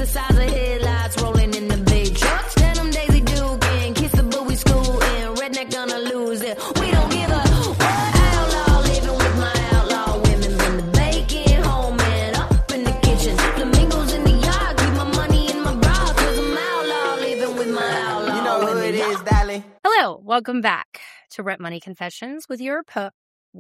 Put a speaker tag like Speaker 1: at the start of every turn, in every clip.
Speaker 1: the size of headlights rolling in the big trucks. Denim Daisy Duke and kiss the booby school and redneck gonna lose it. We don't give a what. Outlaw living with my outlaw women. Bring the bacon home and up in the kitchen. Flamingos in the yard, keep my money in my bra. Cause I'm outlaw living with my outlaw
Speaker 2: You know who
Speaker 1: women.
Speaker 2: it is, darling.
Speaker 3: Hello, welcome back to Rent Money Confessions with your host,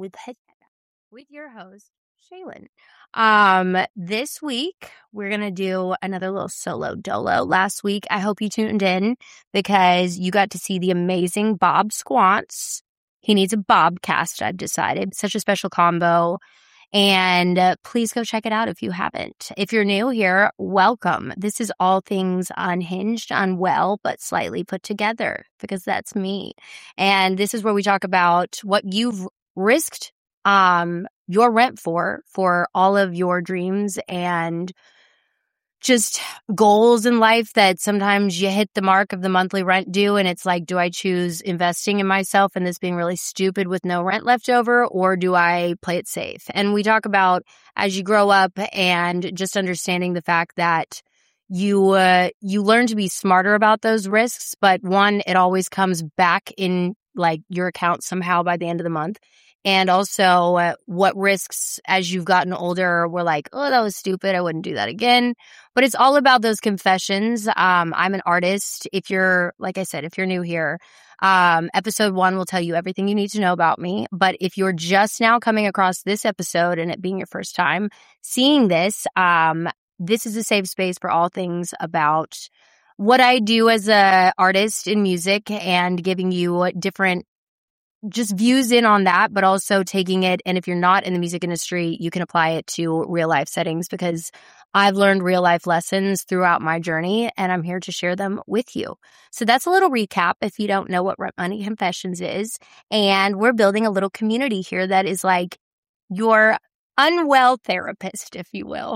Speaker 3: Shaylin. This week we're gonna do another little solo dolo. Last week I hope you tuned in because you got to see the amazing Bob Squants. He needs a Bobcast, I've decided. Such a special combo. And please go check it out if you haven't. If you're new here, welcome. This is all things unhinged, unwell, but slightly put together because that's me. And this is where we talk about what you've risked your rent for all of your dreams and just goals in life that sometimes you hit the mark of the monthly rent due and it's like, do I choose investing in myself and this being really stupid with no rent left over, or do I play it safe? And we talk about as you grow up and just understanding the fact that you learn to be smarter about those risks, but one, it always comes back in like your account somehow by the end of the month. And also what risks as you've gotten older were like, oh, that was stupid. I wouldn't do that again. But it's all about those confessions. I'm an artist. If you're, like I said, if you're new here, episode 1 will tell you everything you need to know about me. But if you're just now coming across this episode and it being your first time seeing this, this is a safe space for all things about what I do as a artist in music and giving you different just views in on that, but also taking it. And if you're not in the music industry, you can apply it to real life settings because I've learned real life lessons throughout my journey and I'm here to share them with you. So that's a little recap if you don't know what Rent Money Confessions is. And we're building a little community here that is like your unwell therapist, if you will.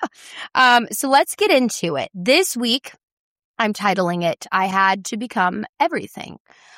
Speaker 3: So let's get into it. This week, I'm titling it, I Had to Become Everything.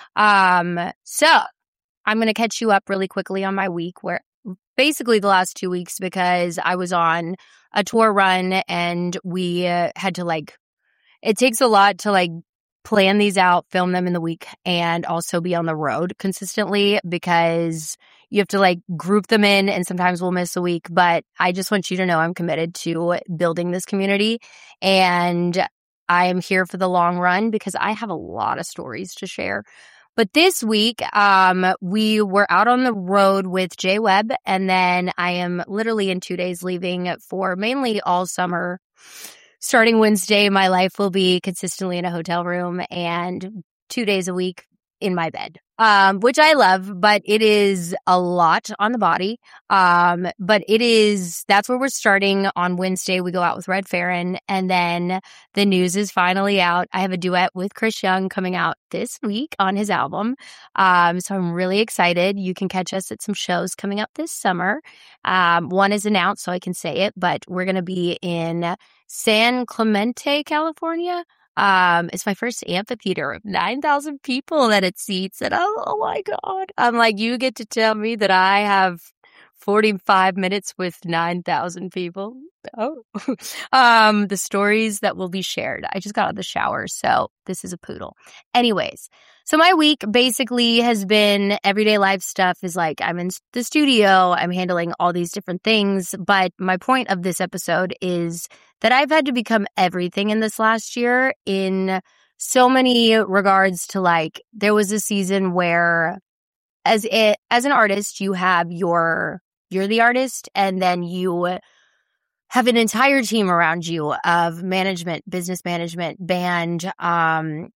Speaker 3: So I'm going to catch you up really quickly on my week, where basically the last 2 weeks, because I was on a tour run and we had to it takes a lot to plan these out, film them in the week, and also be on the road consistently because you have to group them in and sometimes we'll miss a week. But I just want you to know I'm committed to building this community and I am here for the long run because I have a lot of stories to share. But this week, we were out on the road with Jay Webb, and then I am literally in 2 days leaving for mainly all summer. Starting Wednesday, my life will be consistently in a hotel room and 2 days a week in my bed, which I love, but it is a lot on the body. But that's where we're starting on Wednesday. We go out with Red Farron, and then the news is finally out. I have a duet with Chris Young coming out this week on his album. So I'm really excited. You can catch us at some shows coming up this summer. One is announced, so I can say it, but we're going to be in San Clemente, California. It's my first amphitheater of 9,000 people that it seats. And oh my God. I'm like, you get to tell me that I have 45 minutes with 9,000 people. Oh, the stories that will be shared. I just got out of the shower, so this is a poodle. Anyways, so my week basically has been everyday life stuff is I'm in the studio, I'm handling all these different things. But my point of this episode is that I've had to become everything in this last year in so many regards to there was a season where as an artist, you have you're the artist, and then you have an entire team around you of management, business management, band, a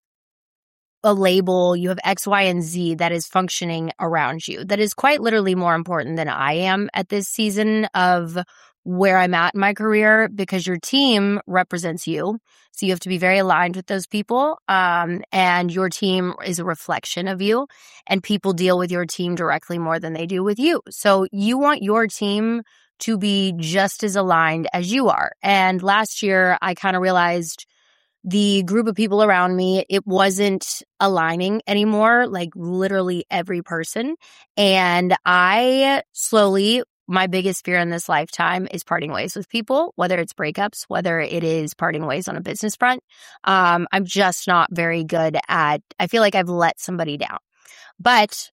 Speaker 3: label. You have X, Y, and Z that is functioning around you. That is quite literally more important than I am at this season of where I'm at in my career, because your team represents you. So you have to be very aligned with those people. And your team is a reflection of you, and people deal with your team directly more than they do with you. So you want your team to be just as aligned as you are. And last year, I kind of realized the group of people around me, it wasn't aligning anymore, literally every person. And I slowly my biggest fear in this lifetime is parting ways with people, whether it's breakups, whether it is parting ways on a business front. I'm just not very good at, I feel like I've let somebody down. But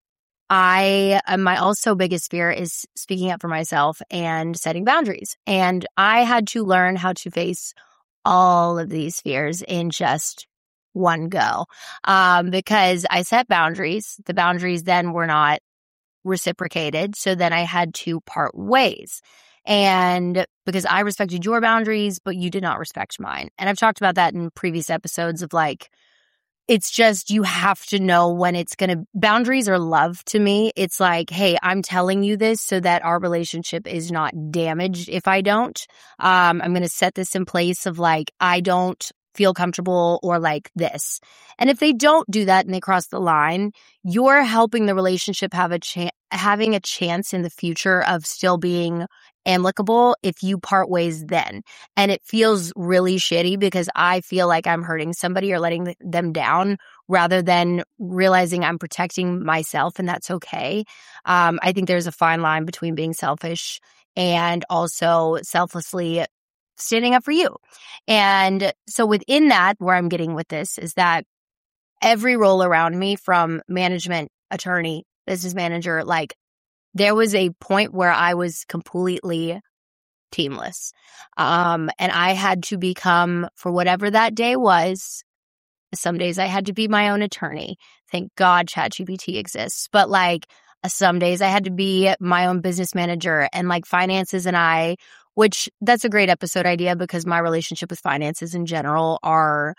Speaker 3: my also biggest fear is speaking up for myself and setting boundaries. And I had to learn how to face all of these fears in just one go. Because I set boundaries. The boundaries then were not reciprocated. So then I had to part ways. And because I respected your boundaries, but you did not respect mine. And I've talked about that in previous episodes of like, it's just, you have to know when it's going to, boundaries are love to me. It's like, hey, I'm telling you this so that our relationship is not damaged if I don't. I'm going to set this in place of like, I don't feel comfortable or like this. And if they don't do that and they cross the line, you're helping the relationship have having a chance in the future of still being amicable if you part ways then. And it feels really shitty because I feel like I'm hurting somebody or letting them down rather than realizing I'm protecting myself, and that's okay. I think there's a fine line between being selfish and also selflessly standing up for you. And so within that, where I'm getting with this is that every role around me, from management, attorney, business manager, like there was a point where I was completely teamless. And I had to become, for whatever that day was, some days I had to be my own attorney. Thank God ChatGPT exists. But like some days I had to be my own business manager, and like finances and I, which that's a great episode idea because my relationship with finances in general are,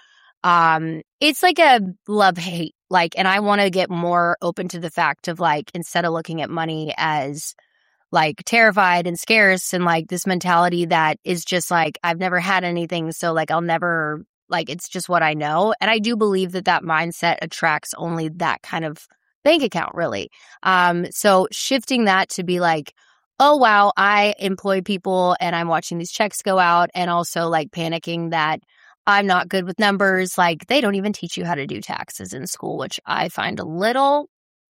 Speaker 3: it's like a love-hate. Like, and I want to get more open to the fact of like, instead of looking at money as like terrified and scarce and like this mentality that is just like, I've never had anything. So like, I'll never, like, it's just what I know. And I do believe that that mindset attracts only that kind of bank account, really. So shifting that to be like, oh, wow, I employ people and I'm watching these checks go out, and also like panicking that I'm not good with numbers. Like they don't even teach you how to do taxes in school, which I find a little,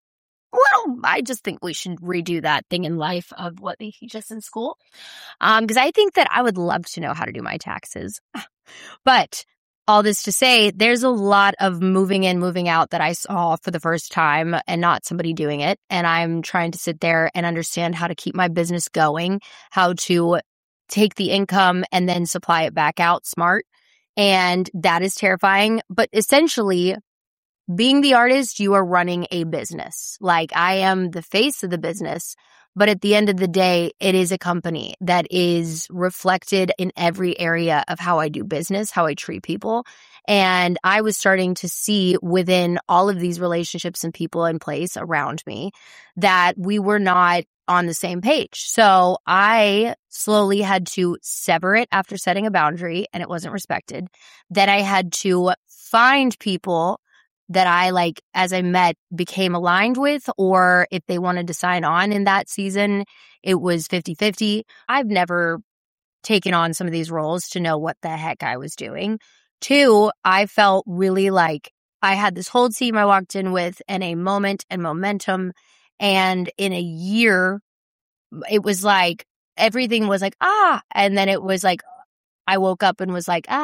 Speaker 3: I just think we should redo that thing in life of what they teach us in school. Because I think that I would love to know how to do my taxes. But all this to say, there's a lot of moving in, moving out that I saw for the first time and not somebody doing it. And I'm trying to sit there and understand how to keep my business going, how to take the income and then supply it back out smart. And that is terrifying. But essentially, being the artist, you are running a business. Like I am the face of the business. But at the end of the day, it is a company that is reflected in every area of how I do business, how I treat people. And I was starting to see within all of these relationships and people in place around me that we were not on the same page. So I slowly had to sever it after setting a boundary and it wasn't respected. Then I had to find people that I, like, as I met, became aligned with, or if they wanted to sign on in that season, it was 50-50. I've never taken on some of these roles to know what the heck I was doing. 2, I felt really like I had this whole team I walked in with and a moment and momentum. And in a year, it was like everything was like, and then it was like I woke up and was like,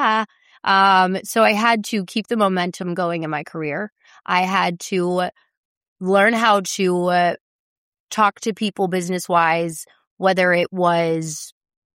Speaker 3: so I had to keep the momentum going in my career. I had to learn how to talk to people business-wise, whether it was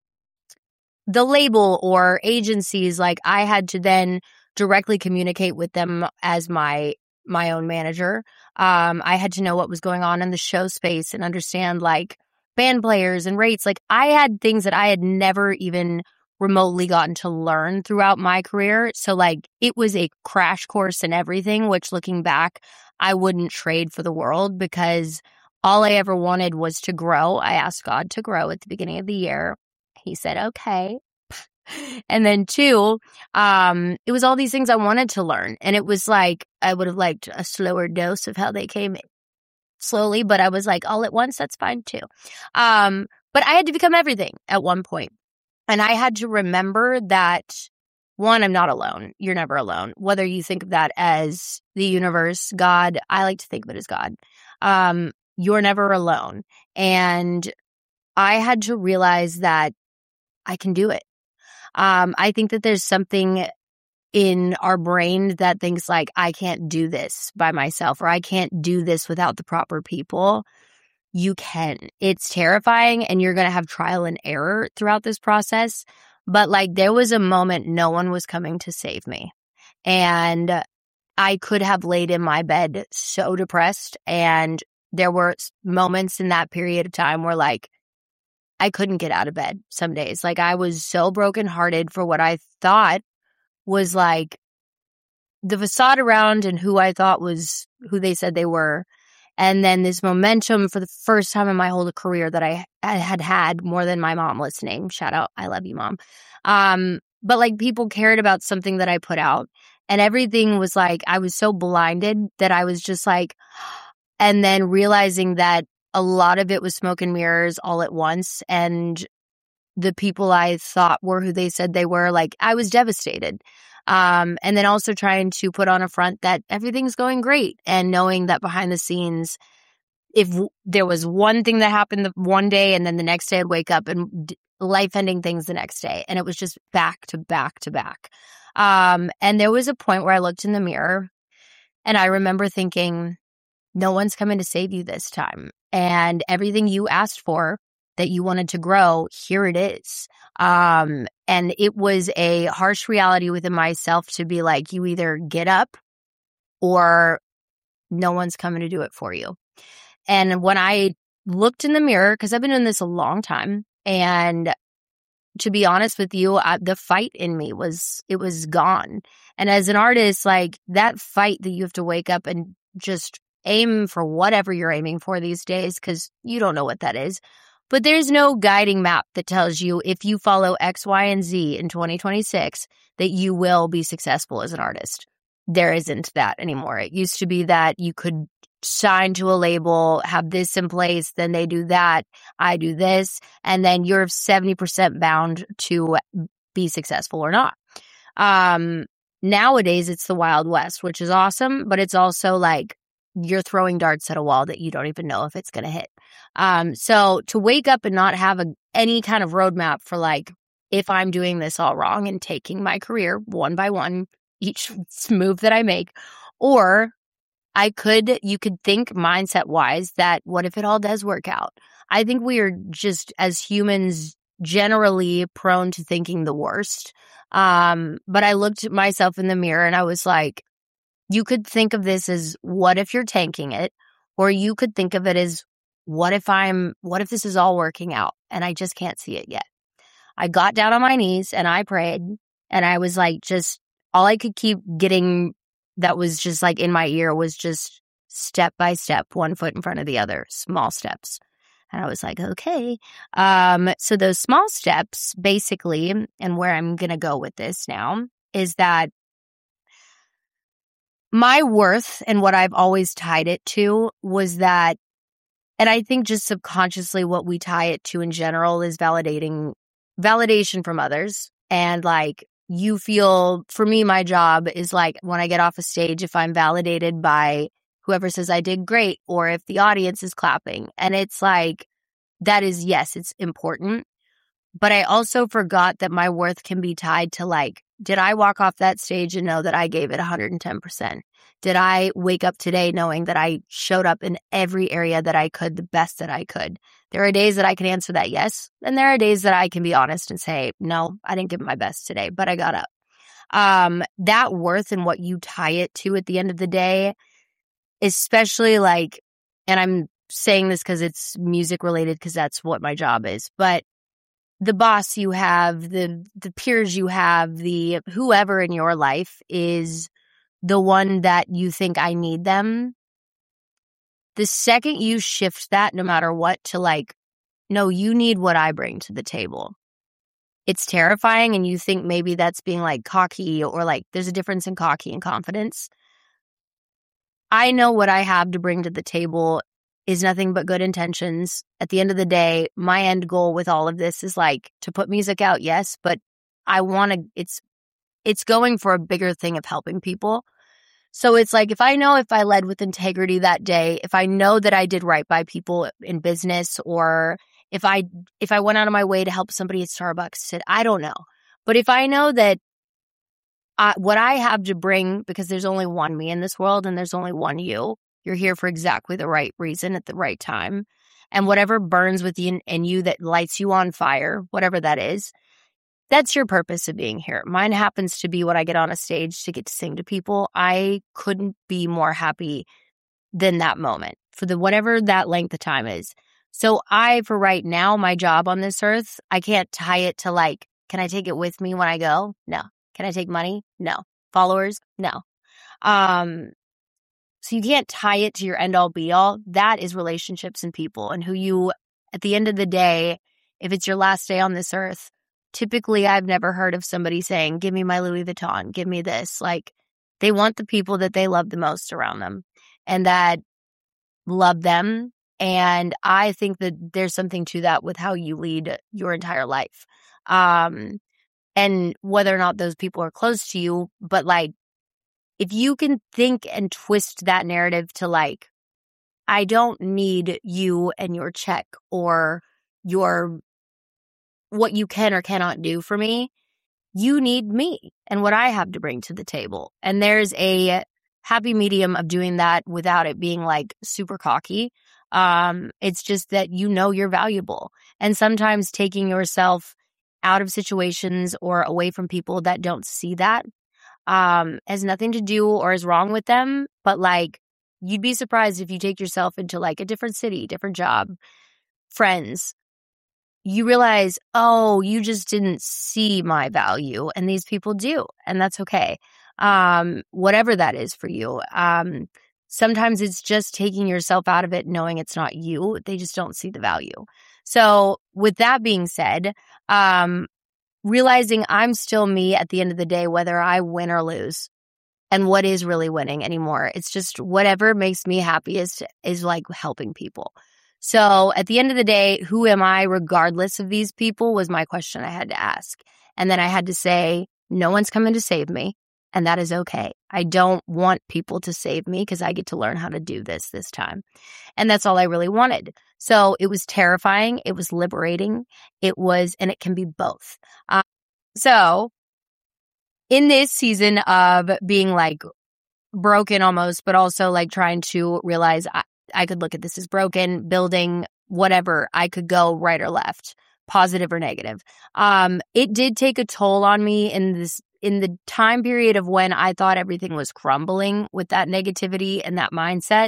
Speaker 3: the label or agencies. Like I had to then directly communicate with them as my own manager. I had to know what was going on in the show space and understand like band players and rates. Like I had things that I had never even remotely gotten to learn throughout my career. So like it was a crash course in everything, which looking back, I wouldn't trade for the world because all I ever wanted was to grow. I asked God to grow at the beginning of the year. He said, okay. And then 2, it was all these things I wanted to learn. And it was like, I would have liked a slower dose of how they came slowly, but I was like, all at once, that's fine too. But I had to become everything at one point. And I had to remember that, 1, I'm not alone. You're never alone. Whether you think of that as the universe, God, I like to think of it as God. You're never alone. And I had to realize that I can do it. I think that there's something in our brain that thinks like, I can't do this by myself, or I can't do this without the proper people. You can. It's terrifying, and you're going to have trial and error throughout this process. But like, there was a moment no one was coming to save me. And I could have laid in my bed so depressed. And there were moments in that period of time where like, I couldn't get out of bed some days. Like, I was so brokenhearted for what I thought was like the facade around and who I thought was who they said they were. And then this momentum for the first time in my whole career that I had more than my mom listening. Shout out. I love you, Mom. But like, people cared about something that I put out, and everything was like, I was so blinded that I was just like, and then realizing that a lot of it was smoke and mirrors all at once. And the people I thought were who they said they were, like, I was devastated. And then also trying to put on a front that everything's going great, and knowing that behind the scenes, if there was one thing that happened one day and then the next day I'd wake up and life-ending things the next day. And it was just back to back to back. And there was a point where I looked in the mirror and I remember thinking, no one's coming to save you this time. And everything you asked for that you wanted to grow, here it is. And it was a harsh reality within myself to be like, you either get up or no one's coming to do it for you. And when I looked in the mirror, because I've been doing this a long time, and to be honest with you, the fight in me was gone. And as an artist, like, that fight that you have to wake up and just aim for whatever you're aiming for these days, because you don't know what that is. But there's no guiding map that tells you if you follow X, Y, and Z in 2026 that you will be successful as an artist. There isn't that anymore. It used to be that you could sign to a label, have this in place, then they do that, I do this, and then you're 70% bound to be successful or not. Nowadays, it's the Wild West, which is awesome, but it's also like you're throwing darts at a wall that you don't even know if it's going to hit. So to wake up and not have any kind of roadmap for like, if I'm doing this all wrong and taking my career one by one, each move that I make, or you could think mindset wise that what if it all does work out? I think we are just, as humans, generally prone to thinking the worst. But I looked at myself in the mirror and I was like, you could think of this as what if you're tanking it, or you could think of it as what if this is all working out and I just can't see it yet. I got down on my knees and I prayed, and I was like, just all I could keep getting that was just like in my ear was just step by step, one foot in front of the other, small steps. And I was like, okay. So those small steps basically, and where I'm going to go with this now, is that my worth and what I've always tied it to was that, and I think just subconsciously what we tie it to in general is validation from others. And like, you feel, for me, my job is like when I get off a stage, if I'm validated by whoever says I did great, or if the audience is clapping. And it's like, that is, yes, it's important. But I also forgot that my worth can be tied to like, did I walk off that stage and know that I gave it 110%? Did I wake up today knowing that I showed up in every area that I could, the best that I could? There are days that I can answer that yes, and there are days that I can be honest and say, no, I didn't give my best today, but I got up. That worth and what you tie it to at the end of the day, especially like, and I'm saying this because it's music related because that's what my job is, but the boss you have, the peers you have, the whoever in your life is the one that you think I need them. The second you shift that, no matter what, to like, no, you need what I bring to the table. It's terrifying, and you think maybe that's being like cocky, or like there's a difference in cocky and confidence. I know what I have to bring to the table is nothing but good intentions. At the end of the day, my end goal with all of this is like to put music out, yes, but I want to, it's going for a bigger thing of helping people. So it's like, if I led with integrity that day, if I know that I did right by people in business or if I went out of my way to help somebody at Starbucks, I don't know. But if I know that what I have to bring, because there's only one me in this world and there's only one you, you're here for exactly the right reason at the right time. And whatever burns within you that lights you on fire, whatever that is, that's your purpose of being here. Mine happens to be when I get on a stage to get to sing to people. I couldn't be more happy than that moment for whatever that length of time is. So for right now, my job on this earth, I can't tie it to like, can I take it with me when I go? No. Can I take money? No. Followers? No. So you can't tie it to your end all be all. That is relationships and people, and who you, at the end of the day, if it's your last day on this earth, typically I've never heard of somebody saying, give me my Louis Vuitton, give me this. Like, they want the people that they love the most around them and that love them. And I think that there's something to that with how you lead your entire life. And whether or not those people are close to you, but like, if you can think and twist that narrative to like, I don't need you and your check or what you can or cannot do for me. You need me and what I have to bring to the table. And there's a happy medium of doing that without it being like super cocky. It's just that you know you're valuable. And sometimes taking yourself out of situations or away from people that don't see that has nothing to do or is wrong with them. But like, you'd be surprised if you take yourself into like a different city, different job, friends, you realize, oh, you just didn't see my value and these people do. And that's okay. Whatever that is for you. Sometimes it's just taking yourself out of it, knowing it's not you. They just don't see the value. So with that being said, realizing I'm still me at the end of the day, whether I win or lose. And what is really winning anymore? It's just whatever makes me happiest is like helping people. So at the end of the day, who am I regardless of these people was my question I had to ask. And then I had to say, no one's coming to save me. And that is okay. I don't want people to save me because I get to learn how to do this time. And that's all I really wanted. So it was terrifying. It was liberating. And it can be both. So in this season of being like broken almost, but also like trying to realize I could look at this as broken, building, whatever, I could go right or left, positive or negative. It did take a toll on me in the time period of when I thought everything was crumbling with that negativity and that mindset.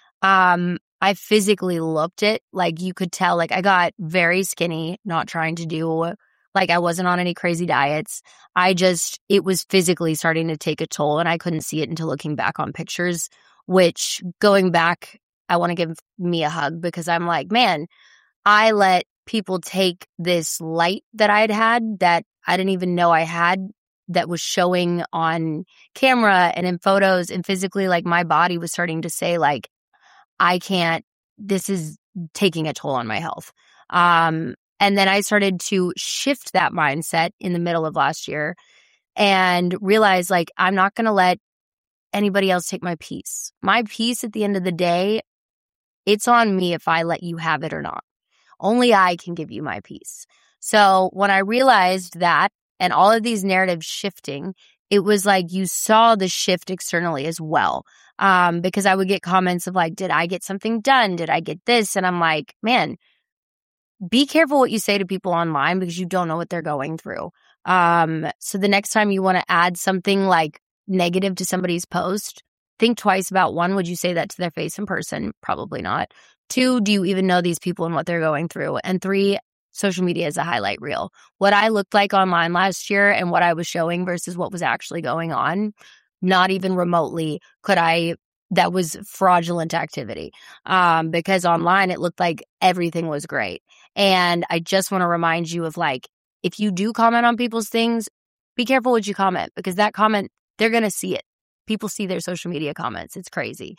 Speaker 3: I physically looked it, like you could tell, like I got very skinny, not trying to do, like I wasn't on any crazy diets. It was physically starting to take a toll and I couldn't see it until looking back on pictures, which going back, I want to give me a hug because I'm like, man, I let people take this light that I'd had that I didn't even know I had that was showing on camera and in photos, and physically, like my body was starting to say like, I can't, this is taking a toll on my health. And then I started to shift that mindset in the middle of last year and realize like, I'm not going to let anybody else take my peace. My peace at the end of the day, it's on me if I let you have it or not. Only I can give you my peace. So when I realized that and all of these narratives shifting, it was like you saw the shift externally as well. Because I would get comments of like, did I get something done? Did I get this? And I'm like, man, be careful what you say to people online because you don't know what they're going through. So the next time you want to add something like negative to somebody's post, think twice about, one, would you say that to their face in person? Probably not. 2, do you even know these people and what they're going through? And 3, social media is a highlight reel. What I looked like online last year and what I was showing versus what was actually going on, not even remotely that was fraudulent activity. Because online it looked like everything was great. And I just want to remind you of like, if you do comment on people's things, be careful what you comment because that comment, they're going to see it. People see their social media comments. It's crazy.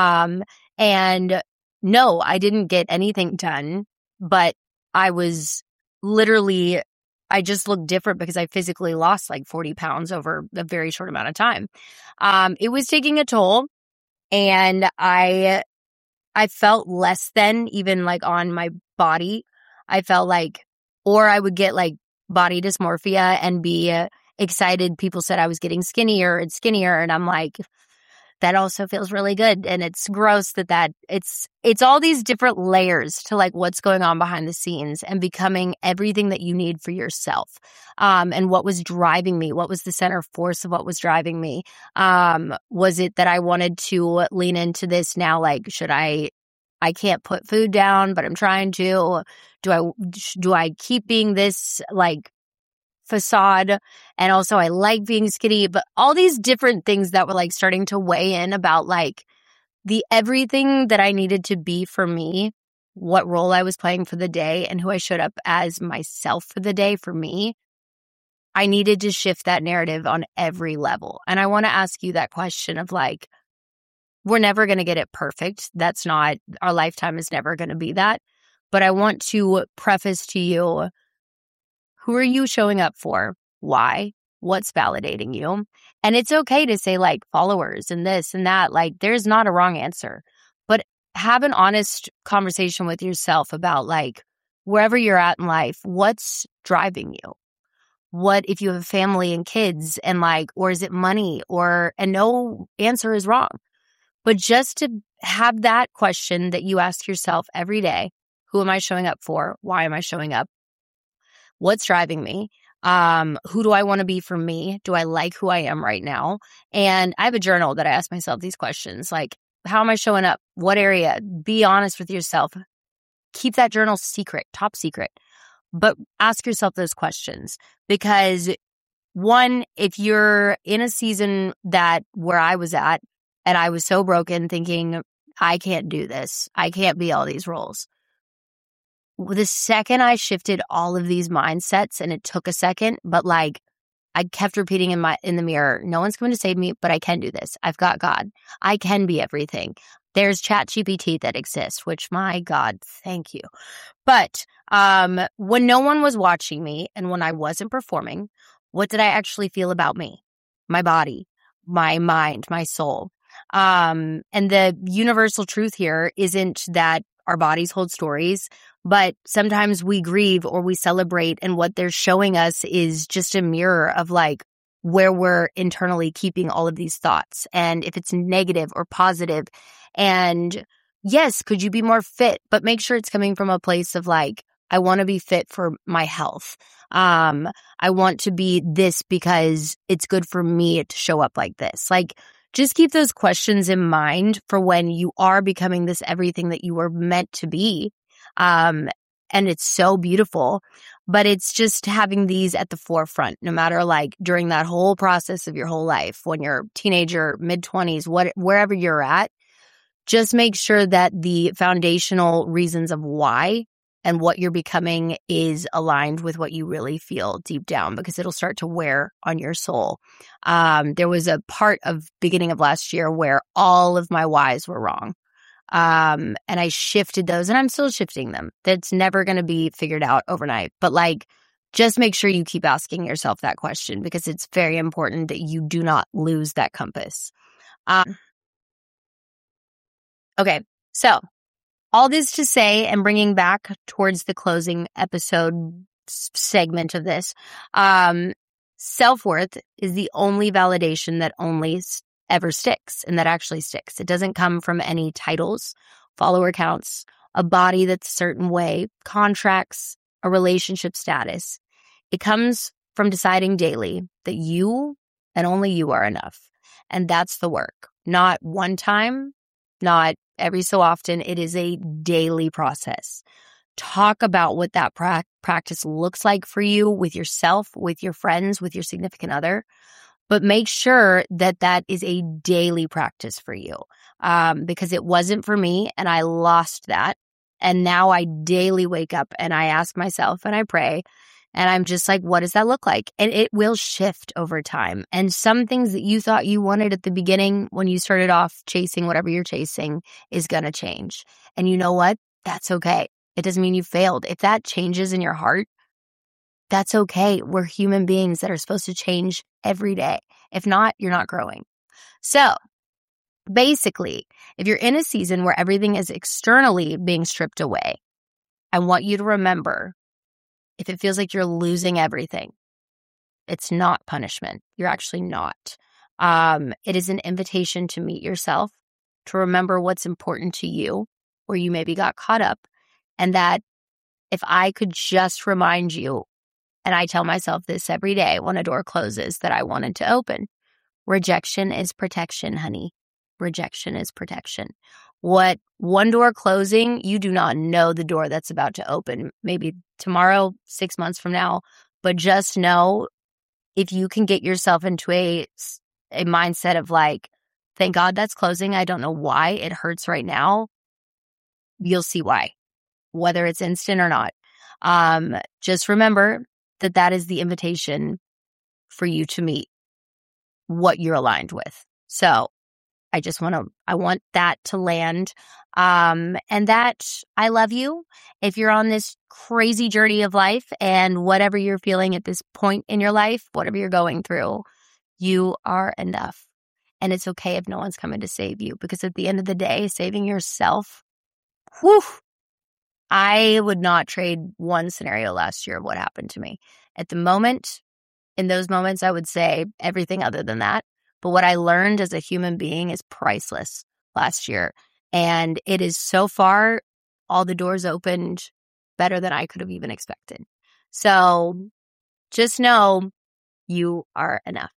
Speaker 3: And no, I didn't get anything done, but I was literally, I just looked different because I physically lost like 40 pounds over a very short amount of time. It was taking a toll and I felt less than even like on my body. I felt like, or I would get like body dysmorphia and be excited. People said I was getting skinnier and skinnier. And I'm like, that also feels really good. And it's gross that it's all these different layers to like what's going on behind the scenes and becoming everything that you need for yourself. And what was driving me? What was the center force of what was driving me? Was it that I wanted to lean into this now? Like, I can't put food down, but I'm trying to. Do I keep being this like facade? And also I like being skinny, but all these different things that were like starting to weigh in about like the everything that I needed to be for me, what role I was playing for the day, and who I showed up as myself for the day for me. I needed to shift that narrative on every level. And I want to ask you that question of like, we're never going to get it perfect. That's not, our lifetime is never going to be that. But I want to preface to you, who are you showing up for? Why? What's validating you? And it's okay to say like followers and this and that. Like there's not a wrong answer, but have an honest conversation with yourself about like wherever you're at in life, what's driving you? What if you have a family and kids and like, or is it money and no answer is wrong. But just to have that question that you ask yourself every day, who am I showing up for? Why am I showing up? What's driving me? Who do I want to be for me? Do I like who I am right now? And I have a journal that I ask myself these questions, like, how am I showing up? What area? Be honest with yourself. Keep that journal secret, top secret. But ask yourself those questions because one, if you're in a season where I was at and I was so broken thinking, I can't do this. I can't be all these roles. The second I shifted all of these mindsets, and it took a second, but like I kept repeating in the mirror, no one's going to save me, but I can do this. I've got God. I can be everything. There's ChatGPT that exists, which my God, thank you. But when no one was watching me and when I wasn't performing, what did I actually feel about me? My body, my mind, my soul. And the universal truth here isn't that our bodies hold stories, but sometimes we grieve or we celebrate, and what they're showing us is just a mirror of like where we're internally keeping all of these thoughts, and if it's negative or positive. And yes, could you be more fit? But make sure it's coming from a place of like, I want to be fit for my health. I want to be this because it's good for me to show up like this. Like, just keep those questions in mind for when you are becoming this everything that you were meant to be. And it's so beautiful, but it's just having these at the forefront, no matter like during that whole process of your whole life, when you're a teenager, mid-20s, wherever you're at, just make sure that the foundational reasons of why and what you're becoming is aligned with what you really feel deep down, because it'll start to wear on your soul. There was a part of beginning of last year where all of my whys were wrong. And I shifted those, and I'm still shifting them. That's never going to be figured out overnight. But like, just make sure you keep asking yourself that question, because it's very important that you do not lose that compass. Okay, so all this to say, and bringing back towards the closing episode segment of this, self-worth is the only validation that only ever sticks, and that actually sticks. It doesn't come from any titles, follower counts, a body that's a certain way, contracts, a relationship status. It comes from deciding daily that you and only you are enough. And that's the work. Not one time, not every so often. It is a daily process. Talk about what that practice looks like for you with yourself, with your friends, with your significant other. But make sure that that is a daily practice for you, because it wasn't for me, and I lost that. And now I daily wake up and I ask myself and I pray, and I'm just like, what does that look like? And it will shift over time. And some things that you thought you wanted at the beginning when you started off chasing whatever you're chasing is going to change. And you know what? That's okay. It doesn't mean you failed. If that changes in your heart, that's okay. We're human beings that are supposed to change every day. If not, you're not growing. So basically, if you're in a season where everything is externally being stripped away, I want you to remember, if it feels like you're losing everything, it's not punishment. You're actually not. It is an invitation to meet yourself, to remember what's important to you, where you maybe got caught up, and that if I could just remind you, and I tell myself this every day when a door closes that I wanted to open, rejection is protection, honey. Rejection is protection. What one door closing, you do not know the door that's about to open, maybe tomorrow, 6 months from now, but just know, if you can get yourself into a mindset of like, thank God that's closing. I don't know why it hurts right now. You'll see why, whether it's instant or not. Just remember that that is the invitation for you to meet what you're aligned with. So I want that to land. And that I love you. If you're on this crazy journey of life and whatever you're feeling at this point in your life, whatever you're going through, you are enough. And it's okay if no one's coming to save you, because at the end of the day, saving yourself, whew, I would not trade one scenario last year of what happened to me. At the moment, in those moments, I would say everything other than that. But what I learned as a human being is priceless last year. And it is so far, all the doors opened better than I could have even expected. So just know you are enough.